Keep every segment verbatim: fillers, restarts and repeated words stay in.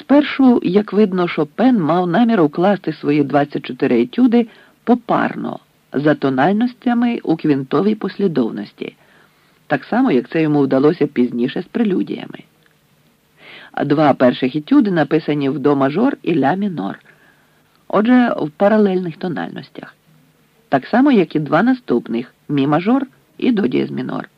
Спершу, як видно, Шопен мав намір укласти свої двадцять чотири етюди попарно, за тональностями у квінтовій послідовності, так само, як це йому вдалося пізніше з прелюдіями. А два перших етюди написані в до мажор і ля мінор, отже, в паралельних тональностях, так само, як і два наступних мі мажор і до дієз мінор.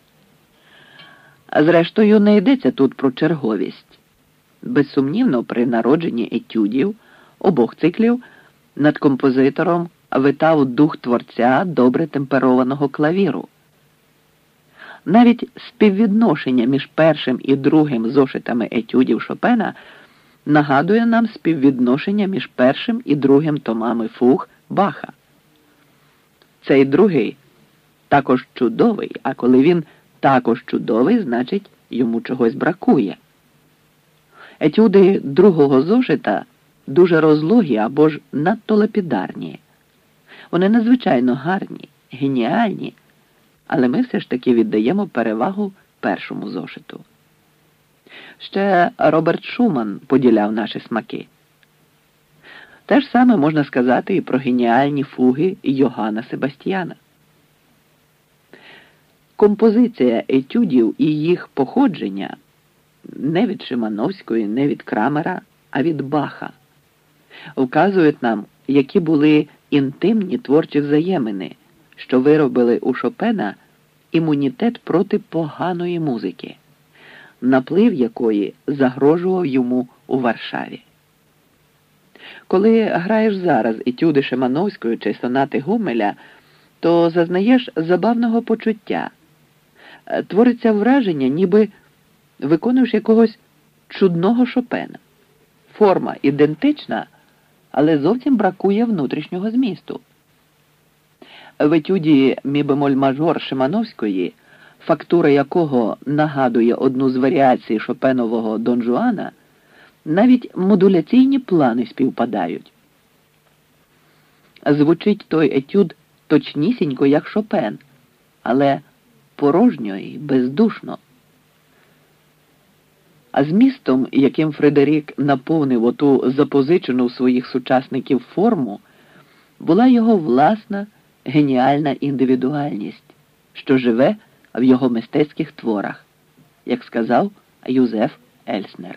А зрештою, не йдеться тут про черговість. Безсумнівно, при народженні етюдів обох циклів над композитором витав дух творця добре темперованого клавіру. Навіть співвідношення між першим і другим зошитами етюдів Шопена нагадує нам співвідношення між першим і другим томами фуг Баха. Цей другий також чудовий, а коли він також чудовий, значить йому чогось бракує. Етюди другого зошита дуже розлогі або ж надто лапідарні. Вони надзвичайно гарні, геніальні, але ми все ж таки віддаємо перевагу першому зошиту. Ще Роберт Шуман поділяв наші смаки. Те ж саме можна сказати і про геніальні фуги Йоганна Себастьяна. Композиція етюдів і їх походження не від Шимановської, не від Крамера, а від Баха вказують нам, які були інтимні творчі взаємини, що виробили у Шопена імунітет проти поганої музики, наплив якої загрожував йому у Варшаві. Коли граєш зараз етюди Шимановської чи сонати Гумеля, то зазнаєш забавного почуття. Твориться враження, ніби виконуєш якогось чудного Шопена. Форма ідентична, але зовсім бракує внутрішнього змісту. В етюді мі-бемоль-мажор Шимановської, фактура якого нагадує одну з варіацій Шопенового Дон Жуана, навіть модуляційні плани співпадають. Звучить той етюд точнісінько, як Шопен, але порожньо і бездушно. А змістом, яким Фредерік наповнив оту запозичену в своїх сучасників форму, була його власна геніальна індивідуальність, що живе в його мистецьких творах, як сказав Юзеф Ельснер.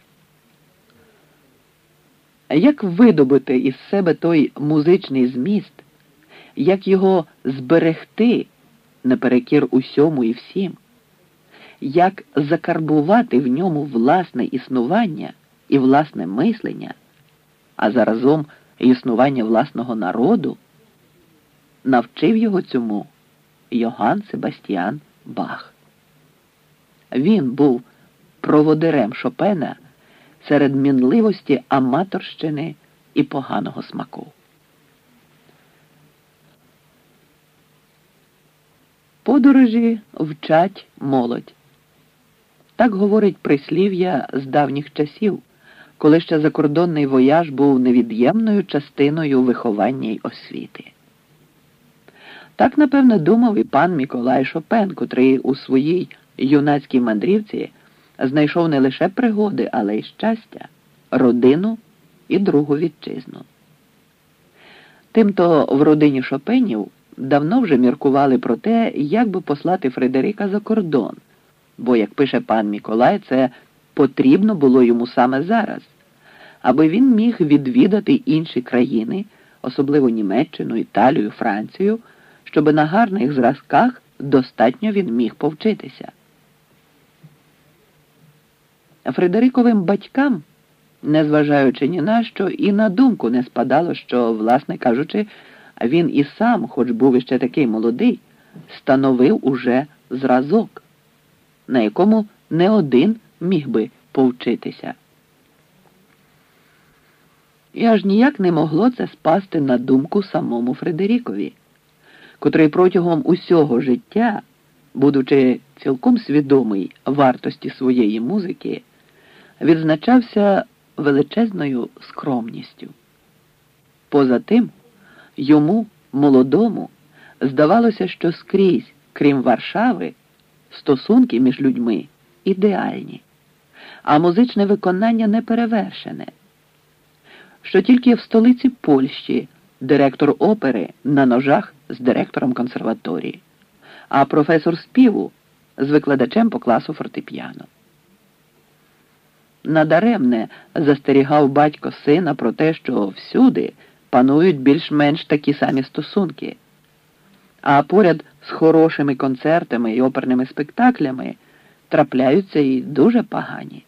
Як видобути із себе той музичний зміст, як його зберегти наперекір усьому і всім, як закарбувати в ньому власне існування і власне мислення, а заразом існування власного народу, навчив його цьому Йоганн Себастьян Бах. Він був проводирем Шопена серед мінливості аматорщини і поганого смаку. Подорожі вчать молодь. Так говорить прислів'я з давніх часів, коли ще закордонний вояж був невід'ємною частиною виховання й освіти. Так, напевно, думав і пан Миколай Шопен, котрий у своїй юнацькій мандрівці знайшов не лише пригоди, але й щастя, родину і другу вітчизну. Тимто в родині Шопенів давно вже міркували про те, як би послати Фредеріка за кордон, бо, як пише пан Миколай, це потрібно було йому саме зараз, аби він міг відвідати інші країни, особливо Німеччину, Італію, Францію, щоби на гарних зразках достатньо він міг повчитися. Фредеріковим батькам, незважаючи ні на що, і на думку не спадало, що, власне кажучи, він і сам, хоч був іще такий молодий, становив уже зразок, на якому не один міг би повчитися. І аж ніяк не могло це спасти на думку самому Фредерікові, котрий протягом усього життя, будучи цілком свідомий вартості своєї музики, відзначався величезною скромністю. Поза тим, йому, молодому, здавалося, що скрізь, крім Варшави, стосунки між людьми ідеальні, а музичне виконання неперевершене. Що тільки в столиці Польщі директор опери на ножах з директором консерваторії, а професор співу з викладачем по класу фортепіано. Надаремне застерігав батько сина про те, що всюди панують більш-менш такі самі стосунки, а поряд з хорошими концертами і оперними спектаклями трапляються і дуже погані.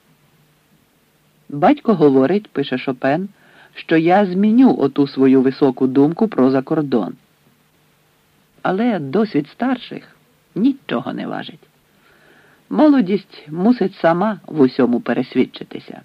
Батько говорить, пише Шопен, що я зміню оту свою високу думку про закордон. Але досвід старших нічого не важить. Молодість мусить сама в усьому пересвідчитися.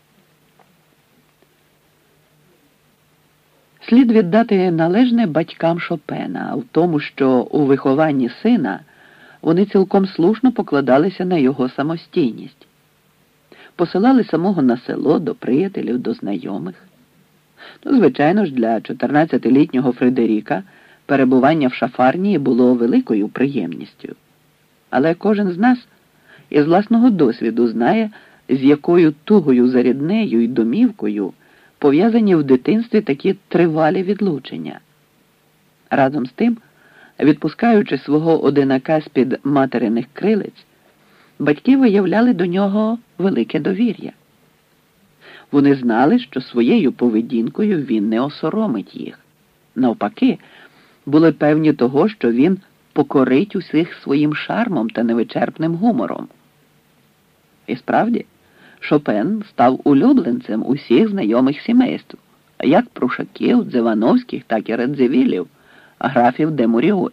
Слід віддати належне батькам Шопена в тому, що у вихованні сина вони цілком слушно покладалися на його самостійність. Посилали самого на село до приятелів, до знайомих. Ну, звичайно ж, для чотирнадцятилітнього Фредеріка перебування в шафарні було великою приємністю. Але кожен з нас із власного досвіду знає, з якою тугою за ріднею і домівкою пов'язані в дитинстві такі тривалі відлучення. Разом з тим, відпускаючи свого одинака з-під материних крилиць, батьки виявляли до нього велике довір'я. Вони знали, що своєю поведінкою він не осоромить їх. Навпаки, були певні того, що він покорить усіх своїм шармом та невичерпним гумором. І справді, Шопен став улюбленцем усіх знайомих сімейств, як Прушаків, Дзивановських, так і Радзивілів, графів де Муріоль.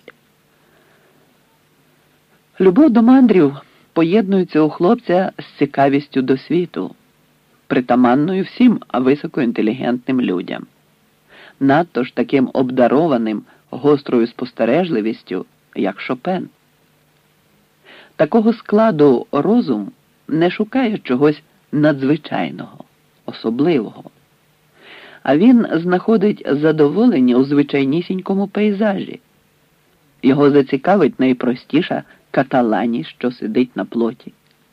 Любов до мандрів поєднується у хлопця з цікавістю до світу, притаманною всім високоінтелігентним людям. Надто ж таким обдарованим гострою спостережливістю, як Шопен. Такого складу розум не шукає чогось надзвичайного, особливого. А він знаходить задоволення у звичайнісінькому пейзажі. Його зацікавить найпростіша каталані, що сидить на плоті.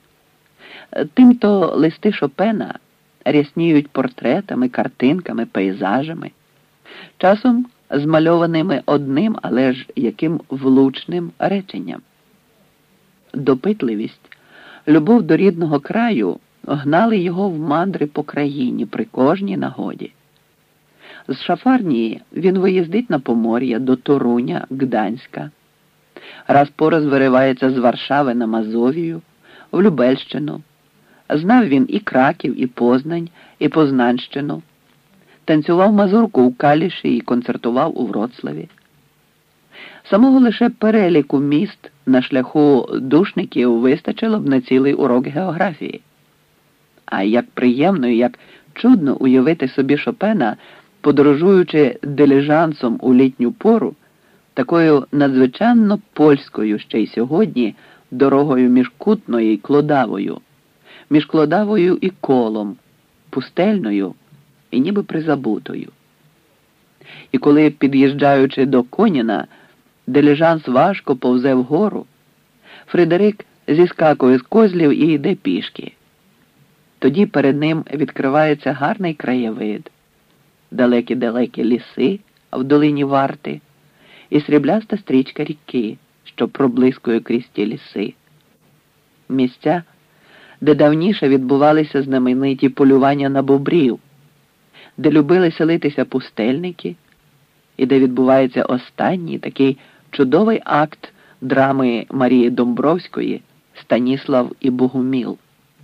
Тимто листи Шопена рясніють портретами, картинками, пейзажами, часом змальованими одним, але ж яким влучним реченням. Допитливість, любов до рідного краю гнали його в мандри по країні при кожній нагоді. З Шафарнії він виїздить на Помор'я до Торуня, Гданська. Раз по раз виривається з Варшави на Мазовію, в Любельщину. Знав він і Краків, і Познань, і Познанщину. Танцював мазурку у Каліші і концертував у Вроцлаві. Самого лише переліку міст на шляху душників вистачило б на цілий урок географії. А як приємно і як чудно уявити собі Шопена, подорожуючи дилижансом у літню пору, такою надзвичайно польською ще й сьогодні дорогою між Кутною і Клодавою, між Клодавою і Колом, пустельною і ніби призабутою. І коли, під'їжджаючи до Коніна, дилижанс важко повзе вгору, Фредерик зіскакує з козлів і йде пішки. Тоді перед ним відкривається гарний краєвид, далекі-далекі ліси в долині Варти і срібляста стрічка ріки, що проблискує крізь ті ліси. Місця, де давніше відбувалися знамениті полювання на бобрів, де любили селитися пустельники і де відбувається останній такий чудовий акт драми Марії Домбровської «Станіслав і Богуміл».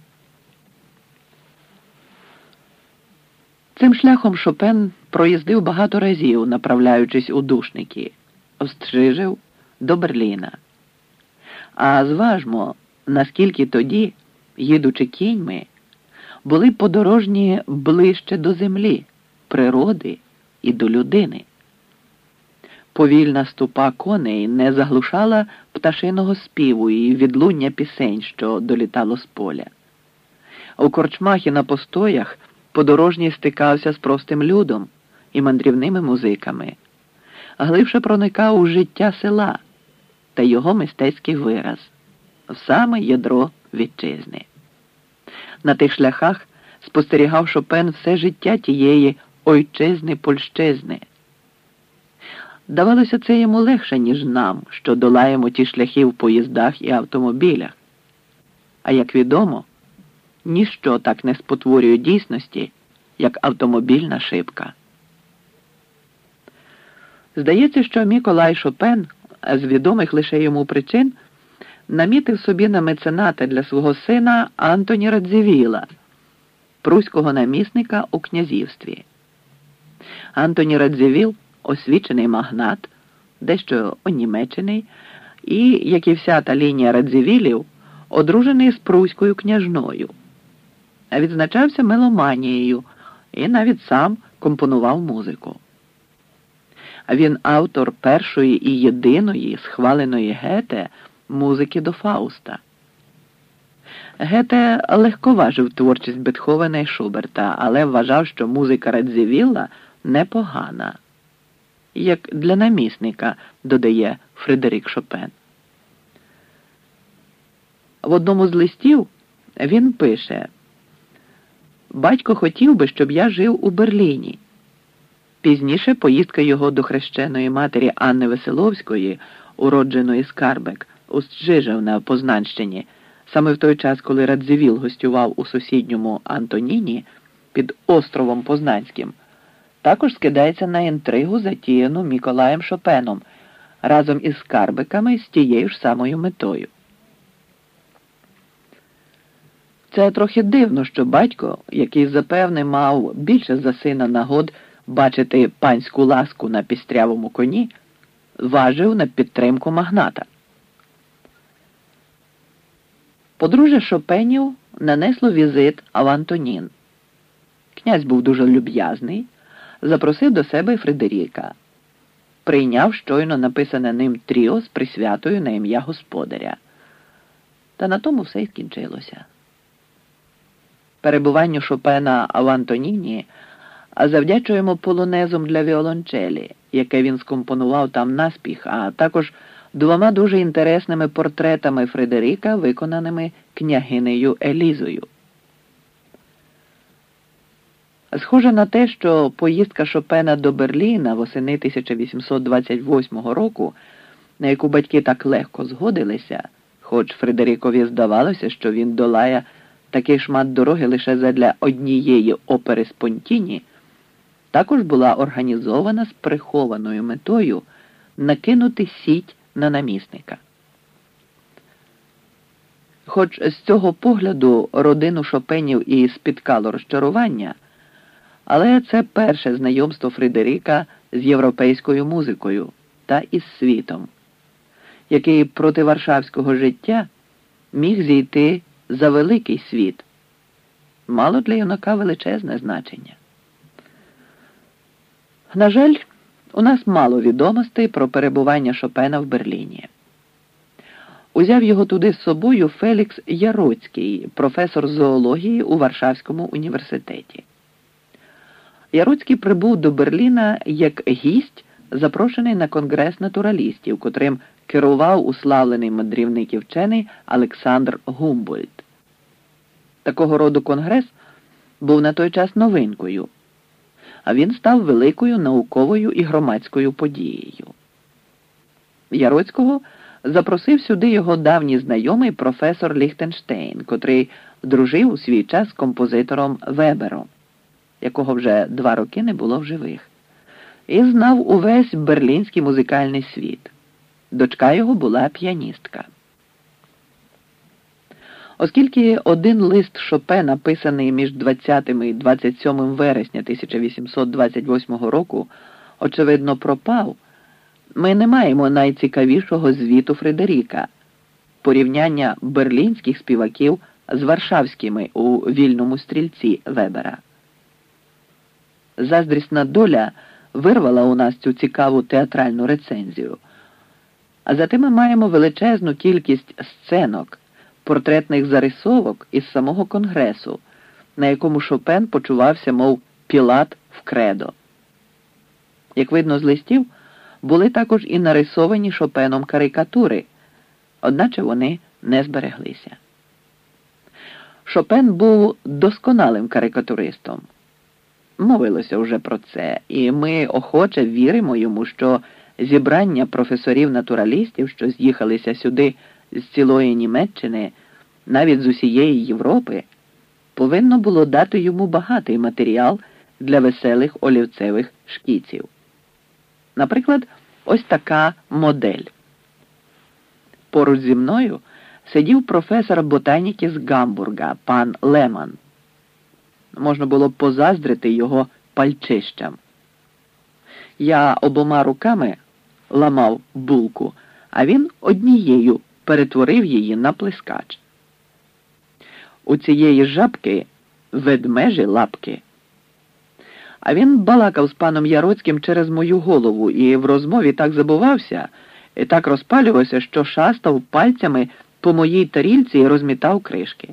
Цим шляхом Шопен проїздив багато разів, направляючись у Душники, з Стрижев до Берліна. А зважмо, наскільки тоді, їдучи кіньми, були подорожні ближче до землі, природи і до людини. Повільна ступа коней не заглушала пташиного співу і відлуння пісень, що долітало з поля. У корчмах і на постоях подорожній стикався з простим людом і мандрівними музиками, глибше проникав у життя села та його мистецький вираз, в саме ядро вітчизни. На тих шляхах спостерігав Шопен все життя тієї ойчизни-польщизни. Давалося це йому легше, ніж нам, що долаємо ті шляхи в поїздах і автомобілях. А як відомо, ніщо так не спотворює дійсності, як автомобільна шибка. Здається, що Миколай Шопен, з відомих лише йому причин, намітив собі на мецената для свого сина Антоні Радзивіла, пруського намісника у князівстві. Антоні Радзивіл – освічений магнат, дещо онімечений, і, як і вся та лінія Радзивілів, одружений з пруською княжною. А відзначався меломанією і навіть сам компонував музику. Він автор першої і єдиної схваленої Гете музики до Фауста. Гете легковажив творчість Бетховена і Шуберта, але вважав, що музика Радзивілла непогана. Як для намісника, додає Фредерік Шопен. В одному з листів він пише: «Батько хотів би, щоб я жив у Берліні». Пізніше поїздка його до хрещеної матері Анни Веселовської, уродженої Скарбек, у Стрижев на Познанщині, саме в той час, коли Радзивіл гостював у сусідньому Антоніні під островом Познанським, також скидається на інтригу, затіяну Миколаєм Шопеном, разом із Скарбеками з тією ж самою метою. Це трохи дивно, що батько, який, запевне, мав більше за сина нагод бачити панську ласку на пістрявому коні, важив на підтримку магната. Подружжя Шопенів нанесло візит в Антонін. Князь був дуже люб'язний, запросив до себе Фредеріка. Прийняв щойно написане ним тріо з присвятою на ім'я господаря. Та на тому все й скінчилося. Перебуванню Шопена в Антоніні завдячуємо полонезом для віолончелі, яке він скомпонував там наспіх, а також двома дуже інтересними портретами Фредеріка, виконаними княгинею Елізою. Схоже на те, що поїздка Шопена до Берліна восени тисяча вісімсот двадцять восьмого року, на яку батьки так легко згодилися, хоч Фредерікові здавалося, що він долає такий шмат дороги лише задля однієї опери Спонтіні, також була організована з прихованою метою накинути сіть на намісника. Хоч з цього погляду родину Шопенів і спіткало розчарування, але це перше знайомство Фредеріка з європейською музикою та із світом, який проти варшавського життя міг зійти за великий світ. Мало для юнака величезне значення. На жаль, у нас мало відомостей про перебування Шопена в Берліні. Узяв його туди з собою Фелікс Яроцький, професор зоології у Варшавському університеті. Яроцький прибув до Берліна як гість, запрошений на конгрес натуралістів, котрим керував уславлений мандрівник і вчений Олександр Гумбольдт. Такого роду конгрес був на той час новинкою, а він став великою науковою і громадською подією. Яроцького запросив сюди його давній знайомий професор Ліхтенштейн, котрий дружив у свій час з композитором Вебером, якого вже два роки не було в живих, і знав увесь берлінський музикальний світ. Дочка його була піаністка. Оскільки один лист Шопена, писаний між двадцятим і двадцять сьомим вересня тисяча вісімсот двадцять восьмого року, очевидно пропав, ми не маємо найцікавішого звіту Фредеріка – порівняння берлінських співаків з варшавськими у «Вільному стрільці» Вебера. Заздрісна доля вирвала у нас цю цікаву театральну рецензію. А зате ми маємо величезну кількість сценок, портретних зарисовок із самого Конгресу, на якому Шопен почувався, мов Пілат в кредо. Як видно з листів, були також і нарисовані Шопеном карикатури, одначе вони не збереглися. Шопен був досконалим карикатуристом. Мовилося вже про це, і ми охоче віримо йому, що зібрання професорів-натуралістів, що з'їхалися сюди з цілої Німеччини, навіть з усієї Європи, повинно було дати йому багатий матеріал для веселих олівцевих шкіців. Наприклад, ось така модель. Поруч зі мною сидів професор ботаніки з Гамбурга, пан Леман. Можна було б позаздрити його пальчищам. Я обома руками ламав булку, а він однією перетворив її на плескач. У цієї жабки ведмежі лапки. А він балакав з паном Яроцьким через мою голову і в розмові так забувався, і так розпалювався, що шастав пальцями по моїй тарільці і розмітав кришки.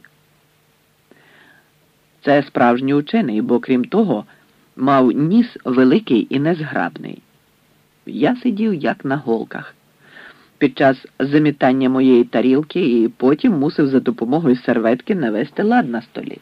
Це справжній учений, бо, крім того, мав ніс великий і незграбний. Я сидів як на голках під час замітання моєї тарілки і потім мусив за допомогою серветки навести лад на столі.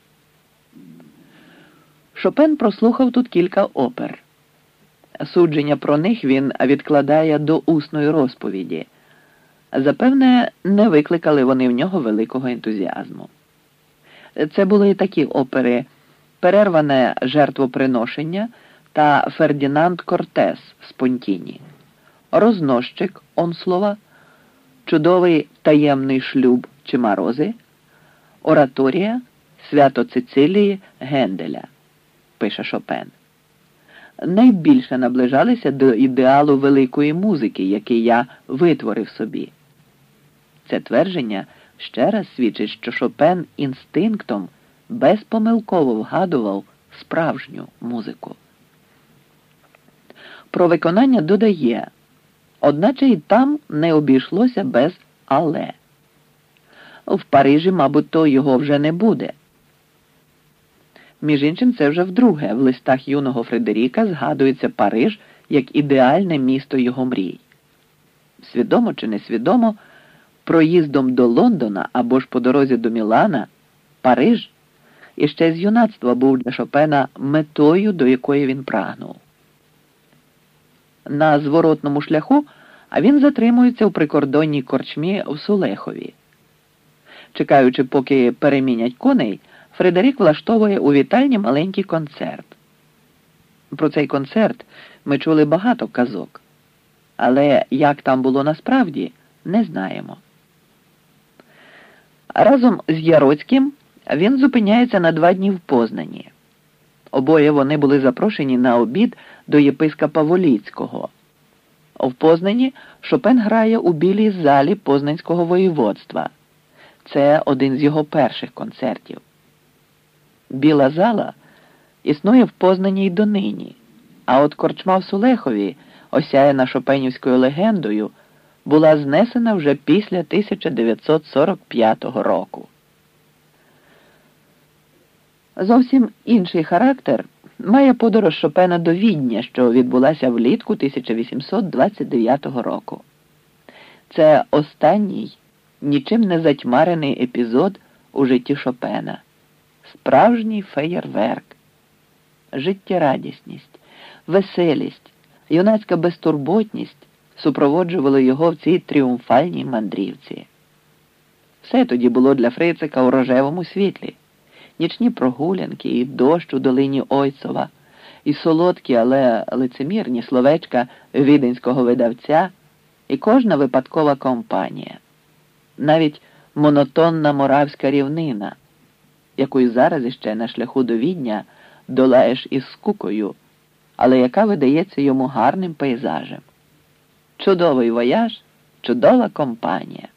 Шопен прослухав тут кілька опер. Судження про них він відкладає до усної розповіді. Запевне, не викликали вони в нього великого ентузіазму. Це були такі опери «Перерване жертвоприношення» та «Фердінанд Кортес» в Спонтіні, «Рознощик» Онслова, «Чудовий таємний шлюб» Чимарози, «Ораторія» «Свято Цицилії» Генделя, пише Шопен. Найбільше наближалися до ідеалу великої музики, який я витворив собі. Це твердження ще раз свідчить, що Шопен інстинктом безпомилково вгадував справжню музику. Про виконання додає, одначе і там не обійшлося без «але». В Парижі, мабуть, то його вже не буде. Між іншим, це вже вдруге в листах юного Фредеріка згадується Париж як ідеальне місто його мрій. Свідомо чи несвідомо, проїздом до Лондона або ж по дорозі до Мілана, Париж іще з юнацтва був для Шопена метою, до якої він прагнув. На зворотному шляху а він затримується у прикордонній корчмі в Сулехові. Чекаючи, поки перемінять коней, Фредерік влаштовує у вітальні маленький концерт. Про цей концерт ми чули багато казок, але як там було насправді, не знаємо. Разом з Яроцьким він зупиняється на два дні в Познані. Обоє вони були запрошені на обід до єпископа Воліцького. В Познані Шопен грає у білій залі Познанського воєводства. Це один з його перших концертів. Біла зала існує в Познані й донині, а от корчма в Сулехові, осяяна шопенівською легендою, була знесена вже після тисяча дев'ятсот сорок п'ятого року. Зовсім інший характер має подорож Шопена до Відня, що відбулася влітку тисяча вісімсот двадцять дев'ятого року. Це останній, нічим не затьмарений епізод у житті Шопена. Справжній феєрверк. Життєрадісність, веселість, юнацька безтурботність супроводжували його в цій тріумфальній мандрівці. Все тоді було для Фрицика у рожевому світлі. Нічні прогулянки, і дощ у долині Ойцова, і солодкі, але лицемірні словечка віденського видавця, і кожна випадкова компанія. Навіть монотонна моравська рівнина, яку зараз іще на шляху до Відня долаєш із скукою, але яка видається йому гарним пейзажем. Чудовий вояж, чудова компанія.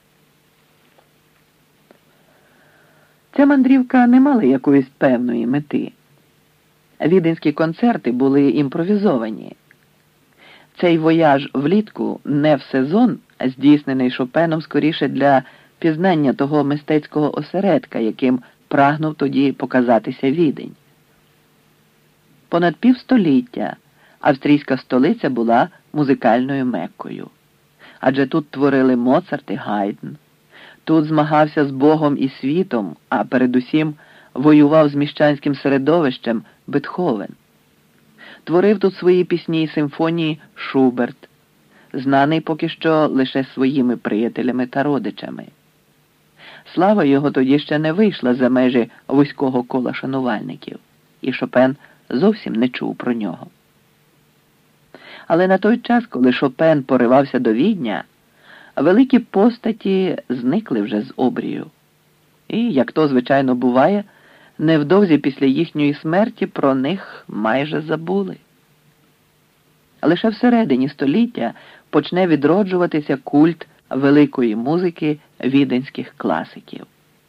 Ця мандрівка не мала якоїсь певної мети. Віденські концерти були імпровізовані. Цей вояж влітку не в сезон, а здійснений Шопеном скоріше для пізнання того мистецького осередка, яким прагнув тоді показатися Відень. Понад півстоліття австрійська столиця була музикальною Меккою. Адже тут творили Моцарт і Гайдн. Тут змагався з Богом і світом, а передусім воював з міщанським середовищем Бетховен. Творив тут свої пісні і симфонії Шуберт, знаний поки що лише своїми приятелями та родичами. Слава його тоді ще не вийшла за межі вузького кола шанувальників, і Шопен зовсім не чув про нього. Але на той час, коли Шопен поривався до Відня, великі постаті зникли вже з обрію. І, як то звичайно буває, невдовзі після їхньої смерті про них майже забули. Лише всередині століття почне відроджуватися культ великої музики віденських класиків.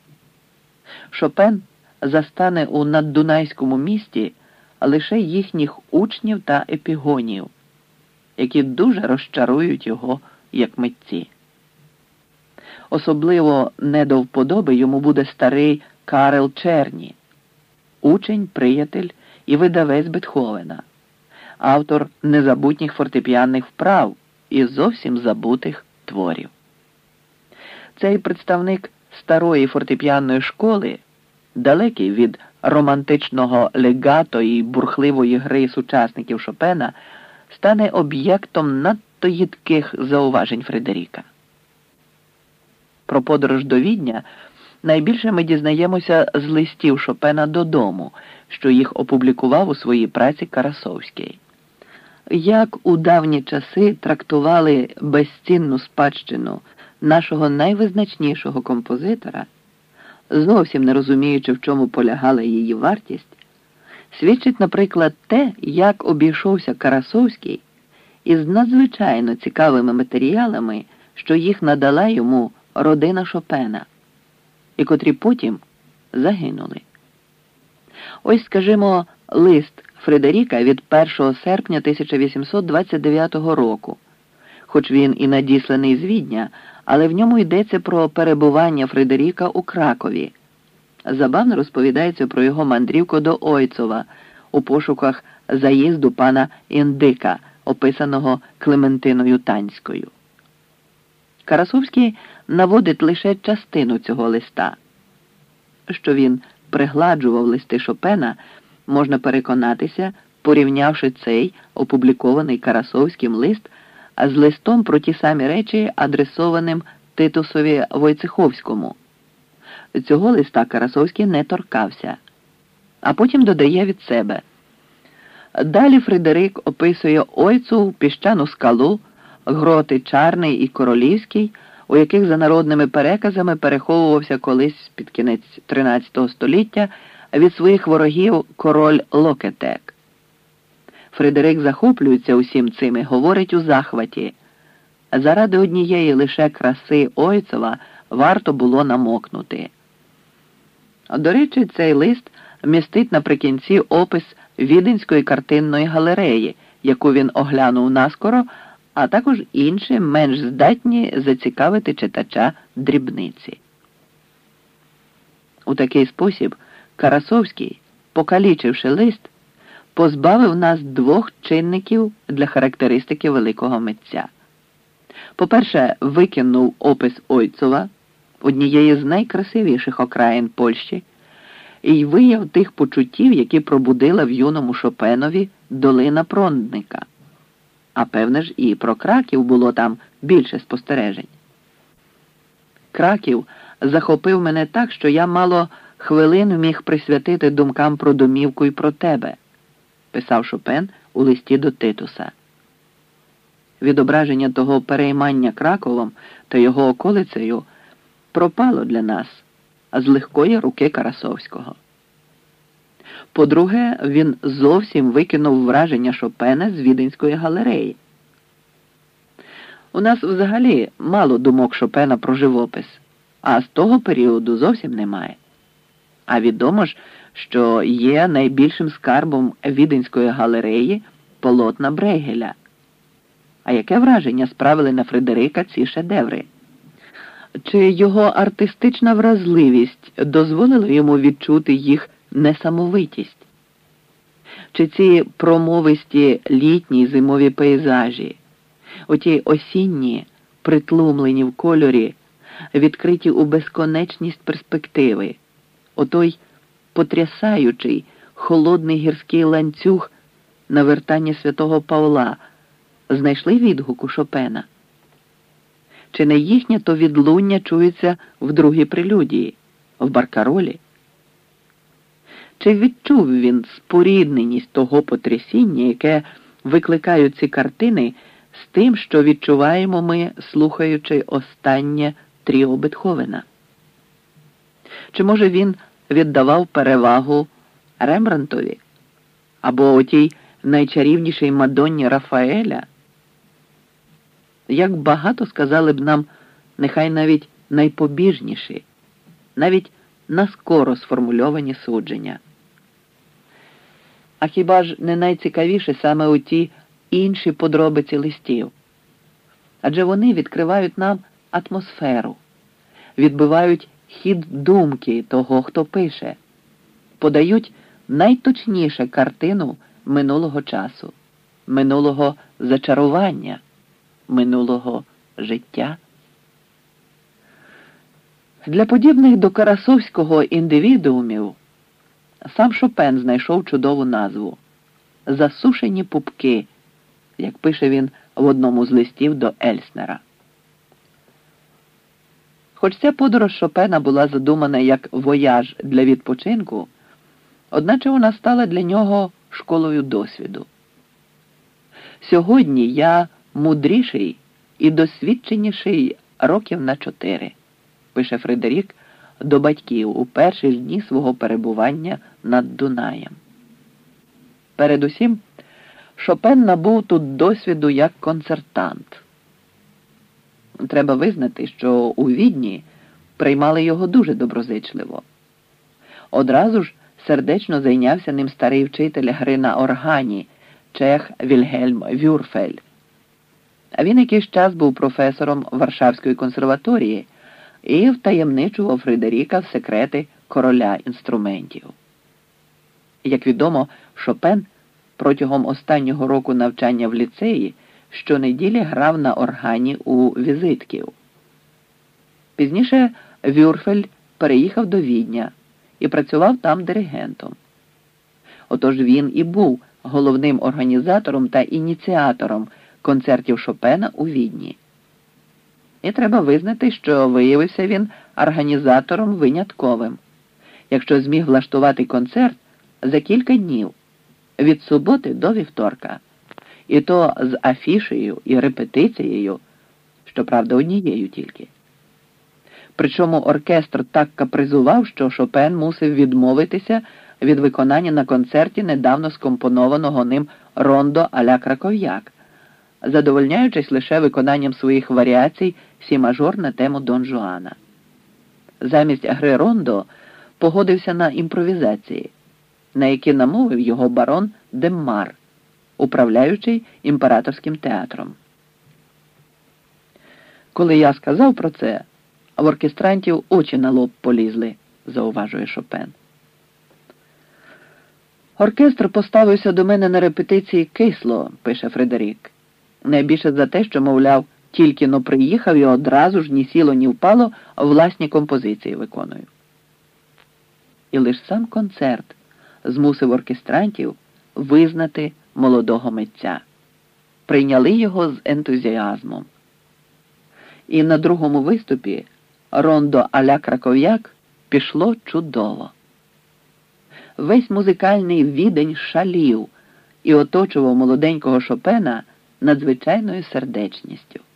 Шопен застане у наддунайському місті лише їхніх учнів та епігонів, які дуже розчарують його як митці. Особливо не до вподоби йому буде старий Карел Черні, учень, приятель і видавець Бетховена, автор незабутніх фортепіанних вправ і зовсім забутих творів. Цей представник старої фортепіанної школи, далекий від романтичного легато і бурхливої гри сучасників Шопена, стане об'єктом надто їдких зауважень Фредеріка. Про подорож до Відня найбільше ми дізнаємося з листів Шопена додому, що їх опублікував у своїй праці Карасовський. Як у давні часи трактували безцінну спадщину нашого найвизначнішого композитора, зовсім не розуміючи, в чому полягала її вартість, свідчить, наприклад, те, як обійшовся Карасовський із надзвичайно цікавими матеріалами, що їх надала йому родина Шопена, і котрі потім загинули. Ось, скажімо, лист Фредеріка від першого серпня тисяча вісімсот двадцять дев'ятого року, хоч він і надісланий з Відня, але в ньому йдеться про перебування Фредеріка у Кракові. Забавно розповідається про його мандрівку до Ойцова у пошуках заїзду пана Індика, описаного Клементиною Танською. Карасовський наводить лише частину цього листа. Що він пригладжував листи Шопена, можна переконатися, порівнявши цей опублікований Карасовським лист з листом про ті самі речі, адресованим Титусові Войцеховському. Цього листа Карасовський не торкався, а потім додає від себе. Далі Фредерик описує Ойцу, піщану скалу, гроти Чарний і Королівський, у яких за народними переказами переховувався колись під кінець тринадцятого століття від своїх ворогів король Локетек. Фредерик захоплюється усім цим і говорить у захваті. Заради однієї лише краси Ойцова варто було намокнути. До речі, цей лист містить наприкінці опис Віденської картинної галереї, яку він оглянув наскоро, а також інші менш здатні зацікавити читача дрібниці. У такий спосіб Карасовський, покалічивши лист, позбавив нас двох чинників для характеристики великого митця. По-перше, викинув опис Ойцова, однієї з найкрасивіших окраїн Польщі, і вияв тих почуттів, які пробудила в юному Шопенові долина Прондника. А певне ж і про Краків було там більше спостережень. Краків захопив мене так, що я мало хвилин міг присвятити думкам про домівку і про тебе, писав Шопен у листі до Титуса. Відображення того переймання Краковом та його околицею пропало для нас з легкої руки Карасовського. По-друге, він зовсім викинув враження Шопена з Віденської галереї. У нас взагалі мало думок Шопена про живопис, а з того періоду зовсім немає. А відомо ж, що є найбільшим скарбом Віденської галереї полотна Брейгеля. А яке враження справили на Фредерика ці шедеври? Чи його артистична вразливість дозволила йому відчути їх несамовитість? Чи ці промовисті літні зимові пейзажі, оті осінні, притлумлені в кольорі, відкриті у безконечність перспективи, отой потрясаючий, холодний гірський ланцюг навертання святого Павла знайшли відгук у Шопена? Чи не їхнє то відлуння чується в другій прелюдії, в баркаролі? Чи відчув він спорідненість того потрясіння, яке викликають ці картини, з тим, що відчуваємо ми, слухаючи останнє тріо Бетховена? Чи, може, він віддавав перевагу Рембрандтові або отій найчарівнішій Мадонні Рафаеля? Як багато сказали б нам, нехай навіть найпобіжніші, навіть наскоро сформульовані судження. А хіба ж не найцікавіше саме у ті інші подробиці листів? Адже вони відкривають нам атмосферу, відбивають хід думки того, хто пише, подають найточніше картину минулого часу, минулого зачарування, минулого життя. Для подібних до Карасовського індивідуумів сам Шопен знайшов чудову назву «Засушені пупки», як пише він в одному з листів до Ельснера. Хоч ця подорож Шопена була задумана як вояж для відпочинку, одначе вона стала для нього школою досвіду. Сьогодні я мудріший і досвідченіший років на чотири, пише Фредерік до батьків у перші ж дні свого перебування над Дунаєм. Передусім, Шопен набув тут досвіду як концертант. Треба визнати, що у Відні приймали його дуже доброзичливо. Одразу ж сердечно зайнявся ним старий вчитель гри на органі, чех Вільгельм Вюрфель. А він якийсь час був професором Варшавської консерваторії і втаємничував Фредеріка в секрети короля інструментів. Як відомо, Шопен протягом останнього року навчання в ліцеї щонеділі грав на органі у Візитків. Пізніше Вюрфель переїхав до Відня і працював там диригентом. Отож він і був головним організатором та ініціатором концертів Шопена у Відні. І треба визнати, що виявився він організатором винятковим, якщо зміг влаштувати концерт за кілька днів, від суботи до вівторка, і то з афішею і репетицією, щоправда, однією тільки. Причому оркестр так капризував, що Шопен мусив відмовитися від виконання на концерті недавно скомпонованого ним рондо а-ля Краков'як, задовольняючись лише виконанням своїх варіацій сі-мажор на тему Дон Жуана. Замість гри рондо погодився на імпровізації, на які намовив його барон Деммар, управляючий імператорським театром. Коли я сказав про це, в оркестрантів очі на лоб полізли, зауважує Шопен. Оркестр поставився до мене на репетиції кисло, пише Фредерік. Найбільше за те, що, мовляв, тільки-но приїхав і одразу ж ні сіло, ні впало, власні композиції виконую. І лише сам концерт змусив оркестрантів визнати молодого митця. Прийняли його з ентузіазмом. І на другому виступі рондо а-ля Краков'як пішло чудово. Весь музикальний Відень шалів і оточував молоденького Шопена надзвичайною сердечністю.